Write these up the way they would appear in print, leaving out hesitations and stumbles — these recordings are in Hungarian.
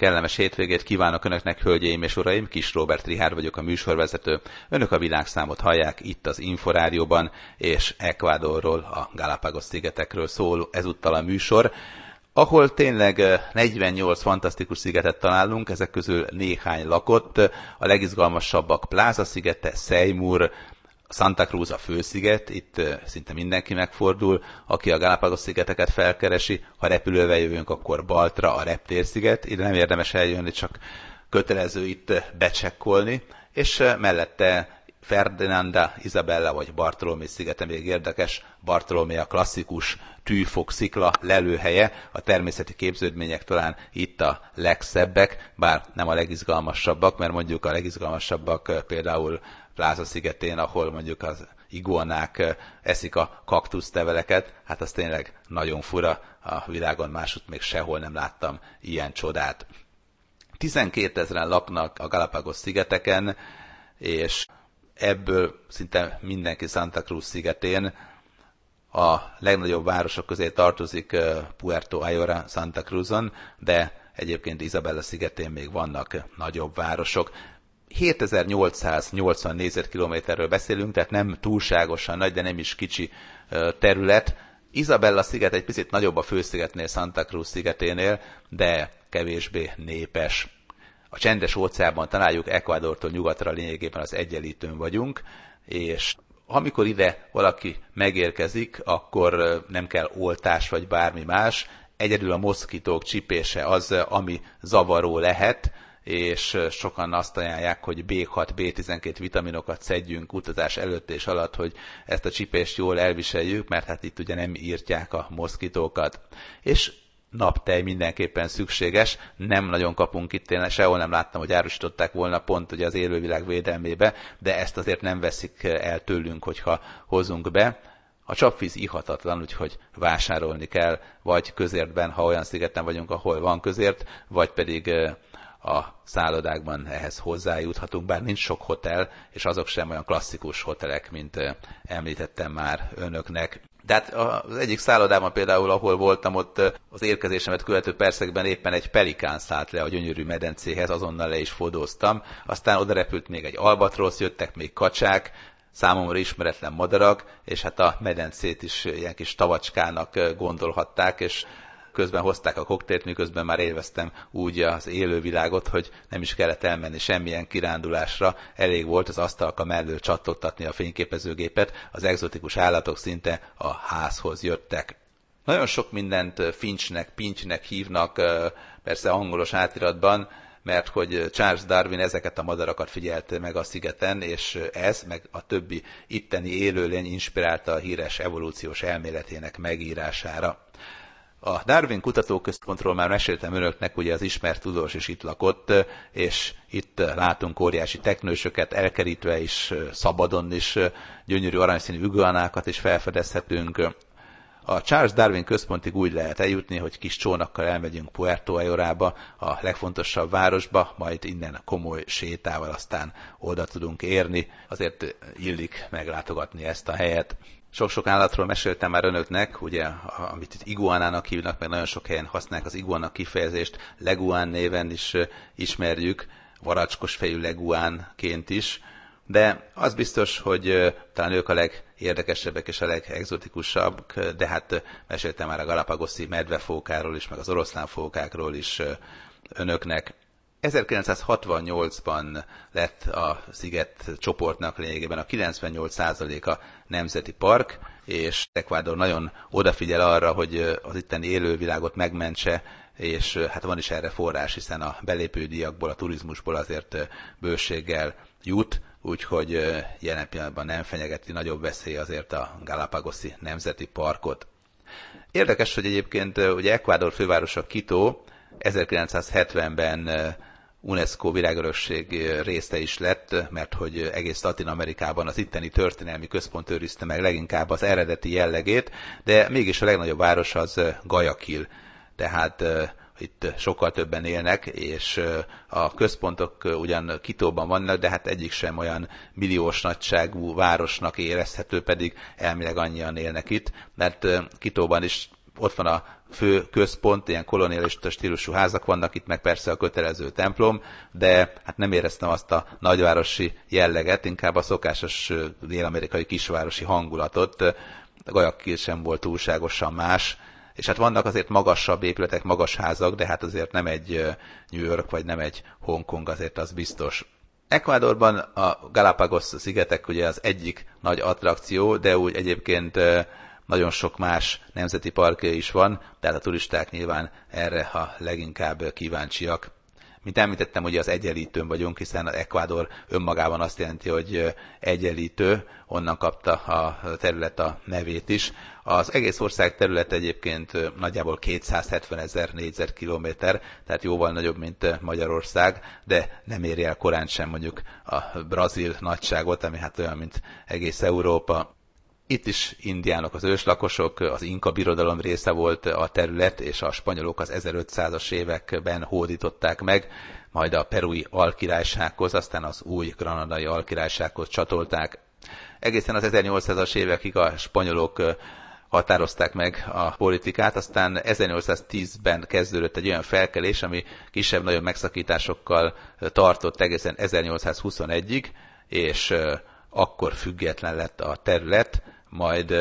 kellemes hétvégét kívánok Önöknek, hölgyeim és uraim, Kis Róbert Richárd vagyok, a műsorvezető. Önök a világszámot hallják itt az Inforádióban, és Ecuadorról, a Galápagos-szigetekről szól ezúttal a műsor, ahol tényleg 48 fantasztikus szigetet találunk, ezek közül néhány lakott, a legizgalmasabbak Pláza szigete, Seymour, Santa Cruz a fősziget, itt szinte mindenki megfordul, aki a Galápagos-szigeteket felkeresi, ha repülővel jövünk, akkor Baltra, a reptérsziget, ide nem érdemes eljönni, csak kötelező itt becsekkolni, és mellette Ferdinanda, Isabella vagy Bartolomé szigete még érdekes. Bartolomé a klasszikus tűfok szikla lelőhelye, a természeti képződmények talán itt a legszebbek, bár nem a legizgalmasabbak, mert mondjuk a legizgalmasabbak például Pláza szigetén, ahol mondjuk az iguanák eszik a kaktuszleveleket, hát az tényleg nagyon fura, a világon másutt még sehol nem láttam ilyen csodát. 12 000-en laknak a Galápagos-szigeteken, és ebből szinte mindenki Santa Cruz szigetén. A legnagyobb városok közé tartozik Puerto Ayora Santa Cruzon, de egyébként Isabella szigetén még vannak nagyobb városok. 7880 négyzetkilométerről beszélünk, tehát nem túlságosan nagy, de nem is kicsi terület. Isabella sziget egy picit nagyobb a főszigetnél, Santa Cruz szigeténél, de kevésbé népes. A Csendes óceánban találjuk, Ecuadortól nyugatra lényegében az egyenlítőn vagyunk, és amikor ide valaki megérkezik, akkor nem kell oltás vagy bármi más, egyedül a moszkitók csipése az, ami zavaró lehet, és sokan azt ajánlják, hogy B6, B12 vitaminokat szedjünk utazás előtt és alatt, hogy ezt a csipést jól elviseljük, mert hát itt ugye nem írtják a moszkitókat. És naptej mindenképpen szükséges, nem nagyon kapunk itt, én sehol nem láttam, hogy árusították volna pont ugye az élővilág védelmébe, de ezt azért nem veszik el tőlünk, hogyha hozunk be. A csapvíz ihatatlan, úgyhogy vásárolni kell, vagy közértben, ha olyan szigeten vagyunk, ahol van közért, vagy pedig a szállodákban ehhez hozzájuthatunk, bár nincs sok hotel, és azok sem olyan klasszikus hotelek, mint említettem már önöknek. De hát az egyik szállodában például, ahol voltam, ott az érkezésemet követő percekben éppen egy pelikán szállt le a gyönyörű medencéhez, azonnal le is fodóztam. Aztán oda repült még egy albatrosz, jöttek még kacsák, számomra ismeretlen madarak, és hát a medencét is ilyen kis tavacskának gondolhatták, és közben hozták a koktélt, miközben már élveztem úgy az élővilágot, hogy nem is kellett elmenni semmilyen kirándulásra, elég volt az asztalka mellől csattogtatni a fényképezőgépet, az egzotikus állatok szinte a házhoz jöttek. Nagyon sok mindent finchnek, pinchnek hívnak, persze angolos átiratban, mert hogy Charles Darwin ezeket a madarakat figyelte meg a szigeten, és ez, meg a többi itteni élőlény inspirálta a híres evolúciós elméletének megírására. A Darwin Kutatóközpontról már meséltem önöknek, ugye az ismert tudós is itt lakott, és itt látunk óriási teknősöket, elkerítve is, szabadon is, gyönyörű aranyszínű iguanákat is felfedezhetünk. A Charles Darwin központig úgy lehet eljutni, hogy kis csónakkal elmegyünk Puerto Ayorába, a legfontosabb városba, majd innen komoly sétával aztán oda tudunk érni. Azért illik meglátogatni ezt a helyet. Sok-sok állatról meséltem már önöknek, ugye, amit itt iguanának hívnak, meg nagyon sok helyen használják az iguana kifejezést, leguán néven is ismerjük, varacskos fejű leguánként is, de az biztos, hogy talán ők a legérdekesebbek és a legexotikusabbak, de hát meséltem már a galapagoszi medvefókáról is, meg az oroszlánfókákról is önöknek. 1968-ban lett a sziget csoportnak lényegében a 98%-a nemzeti park, és Ecuador nagyon odafigyel arra, hogy az itteni élővilágot megmentse, és hát van is erre forrás, hiszen a belépődíjakból, a turizmusból azért bőséggel jut, úgyhogy jelen pillanatban nem fenyegeti nagyobb veszély azért a Galapagoszi Nemzeti Parkot. Érdekes, hogy egyébként ugye Ecuador fővárosa Quito 1970-ben UNESCO világörökség része is lett, mert hogy egész Latin-Amerikában az itteni történelmi központ őrizte meg leginkább az eredeti jellegét, de mégis a legnagyobb város az Guayaquil, tehát itt sokkal többen élnek, és a központok ugyan Quitóban vannak, de hát egyik sem olyan milliós nagyságú városnak érezhető, pedig elvileg annyian élnek itt, mert Quitóban is ott van a fő központ, ilyen kolonialista stílusú házak vannak, itt meg persze a kötelező templom, de hát nem éreztem azt a nagyvárosi jelleget, inkább a szokásos dél-amerikai kisvárosi hangulatot. Guayaquil sem volt túlságosan más, és hát vannak azért magasabb épületek, magas házak, de hát azért nem egy New York, vagy nem egy Hongkong, azért az biztos. Ecuadorban a Galápagos szigetek ugye az egyik nagy attrakció, de úgy egyébként nagyon sok más nemzeti parkja is van, tehát a turisták nyilván erre a leginkább kíváncsiak. Mint említettem, ugye az egyenlítőn vagyunk, hiszen az Ecuador önmagában azt jelenti, hogy egyenlítő, onnan kapta a terület a nevét is. Az egész ország terület egyébként nagyjából 270 000 négyzetkilométer, tehát jóval nagyobb, mint Magyarország, de nem éri el korán sem mondjuk a brazil nagyságot, ami hát olyan, mint egész Európa. Itt is indiánok az őslakosok, az inka birodalom része volt a terület, és a spanyolok az 1500-as években hódították meg, majd a perui alkirálysághoz, aztán az új granadai alkirálysághoz csatolták. Egészen az 1800-as évekig a spanyolok határozták meg a politikát, aztán 1810-ben kezdődött egy olyan felkelés, ami kisebb-nagyobb megszakításokkal tartott egészen 1821-ig, és akkor független lett a terület, majd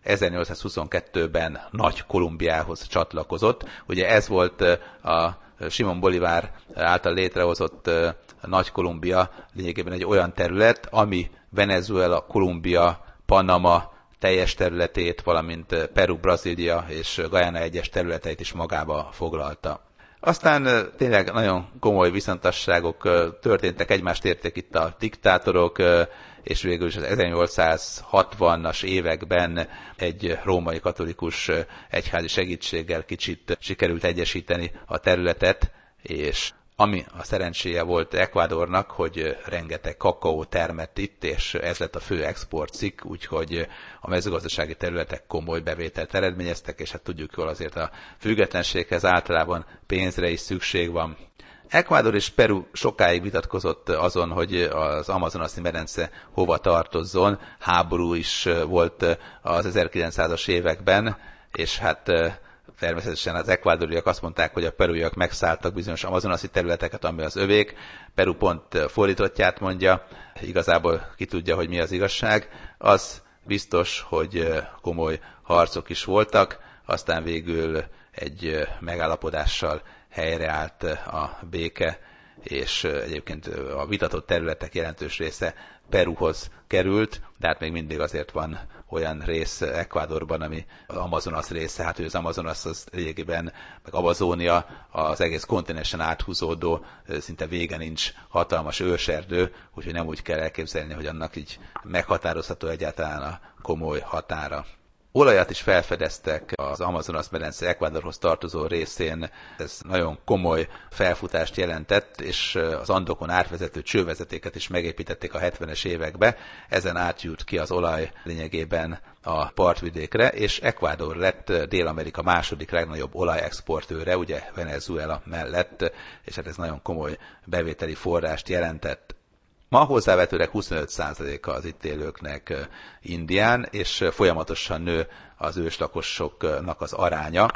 1822-ben Nagy-Kolumbiához csatlakozott. Ugye ez volt a Simón Bolívar által létrehozott Nagy-Kolumbia lényegében egy olyan terület, ami Venezuela, Kolumbia, Panama teljes területét, valamint Peru, Brazília és Guyana egyes területeit is magába foglalta. Aztán tényleg nagyon komoly viszontagságok történtek, egymást érték itt a diktátorok, és végül is az 1860-as években egy római katolikus egyházi segítséggel kicsit sikerült egyesíteni a területet, és ami a szerencséje volt Ecuadornak, hogy rengeteg kakaó termett itt, és ez lett a fő exportcikk, úgyhogy a mezőgazdasági területek komoly bevételt eredményeztek, és hát tudjuk jól, azért a függetlenséghez általában pénzre is szükség van. Ecuador és Peru sokáig vitatkozott azon, hogy az amazonasi medence hova tartozzon. Háború is volt az 1900-as években, és hát természetesen az ekvádoriak azt mondták, hogy a peruiak megszálltak bizonyos amazonasi területeket, ami az övék. Peru pont fordítottját mondja, igazából ki tudja, hogy mi az igazság. Az biztos, hogy komoly harcok is voltak, aztán végül egy megállapodással helyreállt a béke, és egyébként a vitatott területek jelentős része Peruhoz került, de hát még mindig azért van olyan rész Ecuadorban, ami az Amazonas része, hát hogy az Amazonas az lényegében, meg Amazónia az egész kontinensen áthúzódó, szinte vége nincs hatalmas őserdő, úgyhogy nem úgy kell elképzelni, hogy annak így meghatározható egyáltalán a komoly határa. Olajat is felfedeztek az Amazonas-medence Ecuadorhoz tartozó részén, ez nagyon komoly felfutást jelentett, és az Andokon átvezető csővezetéket is megépítették a 70-es években, ezen átjut ki az olaj lényegében a partvidékre, és Ecuador lett Dél-Amerika második legnagyobb olajexportőre, ugye Venezuela mellett, és hát ez nagyon komoly bevételi forrást jelentett. Ma hozzávetőleg 25%-a az itt élőknek indián, és folyamatosan nő az őslakosoknak az aránya,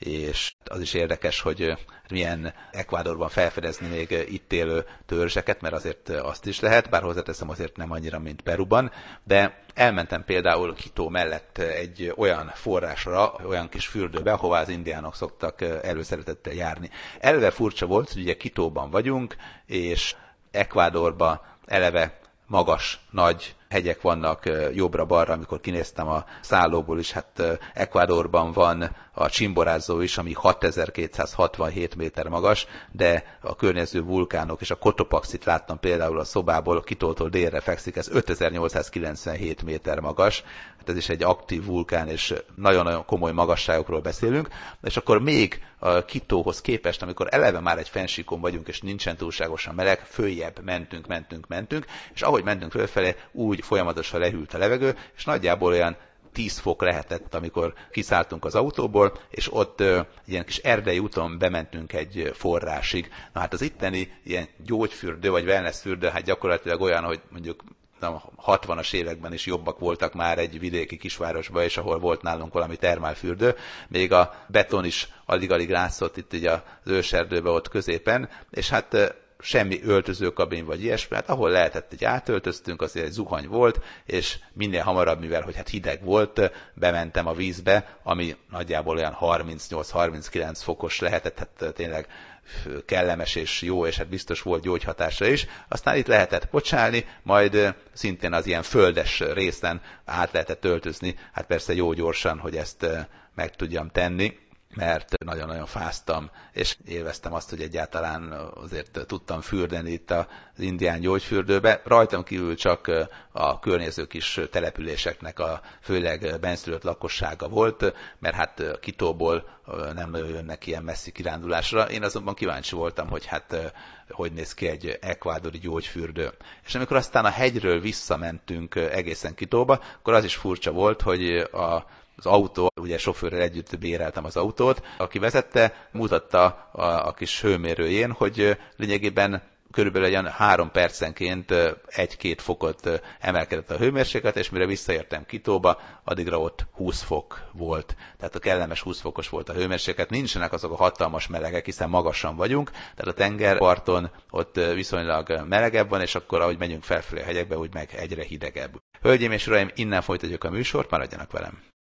és az is érdekes, hogy milyen Ecuadorban felfedezni még itt élő törzseket, mert azért azt is lehet, bár hozzáteszem azért nem annyira, mint Peruban, de elmentem például Quito mellett egy olyan forrásra, olyan kis fürdőbe, ahová az indiánok szoktak előszeretettel járni. Eleve furcsa volt, hogy ugye Quitóban vagyunk, és Ecuadorban eleve magas, nagy hegyek vannak jobbra-balra, amikor kinéztem a szállóból is, hát Ecuadorban van a Chimborazo is, ami 6267 méter magas, de a környező vulkánok és a Cotopaxit láttam például a szobából, Quitótól délre fekszik, ez 5897 méter magas, hát ez is egy aktív vulkán, és nagyon-nagyon komoly magasságokról beszélünk, és akkor még a Quitóhoz képest, amikor eleve már egy fennsíkon vagyunk, és nincsen túlságosan meleg, följebb mentünk, és ahogy mentünk fölfelé, úgy folyamatosan lehűlt a levegő, és nagyjából olyan 10 fok lehetett, amikor kiszálltunk az autóból, és ott ilyen kis erdei úton bementünk egy forrásig. Na hát az itteni ilyen gyógyfürdő, vagy wellnessfürdő, hát gyakorlatilag olyan, hogy mondjuk tudom, 60-as években is jobbak voltak már egy vidéki kisvárosban, és ahol volt nálunk valami termálfürdő, még a beton is alig-alig látszott itt így az őserdőbe ott középen, és hát semmi öltözőkabin vagy ilyesmi, hát ahol lehetett, így átöltöztünk, azért egy zuhany volt, és minél hamarabb, mivel hogy hát hideg volt, bementem a vízbe, ami nagyjából olyan 38-39 fokos lehetett, hát tényleg kellemes és jó, és hát biztos volt gyógyhatása is. Aztán itt lehetett pocsálni, majd szintén az ilyen földes részen át lehetett öltözni, hát persze jó gyorsan, hogy ezt meg tudjam tenni, mert nagyon-nagyon fáztam, és élveztem azt, hogy egyáltalán azért tudtam fürdeni itt az indián gyógyfürdőbe. Rajtam kívül csak a környező kis településeknek a főleg benszülött lakossága volt, mert hát Kitóból nem jönnek ilyen messzi kirándulásra. Én azonban kíváncsi voltam, hogy hát hogy néz ki egy ekvádori gyógyfürdő. És amikor aztán a hegyről visszamentünk egészen Kitóba, akkor az is furcsa volt, hogy az autó, ugye sofőrrel együtt béreltem az autót, aki vezette, mutatta a kis hőmérőjén, hogy lényegében körülbelül olyan 3 percenként 1-2 fokot emelkedett a hőmérséklet, és mire visszaértem Kitóba, addigra ott 20 fok volt. Tehát a kellemes 20 fokos volt a hőmérséklet. Nincsenek azok a hatalmas melegek, hiszen magasan vagyunk, tehát a tengerparton ott viszonylag melegebb van, és akkor ahogy megyünk felfelé a hegyekbe, úgy meg egyre hidegebb. Hölgyeim és uraim, innen folytatjuk a műsort, maradjanak velem!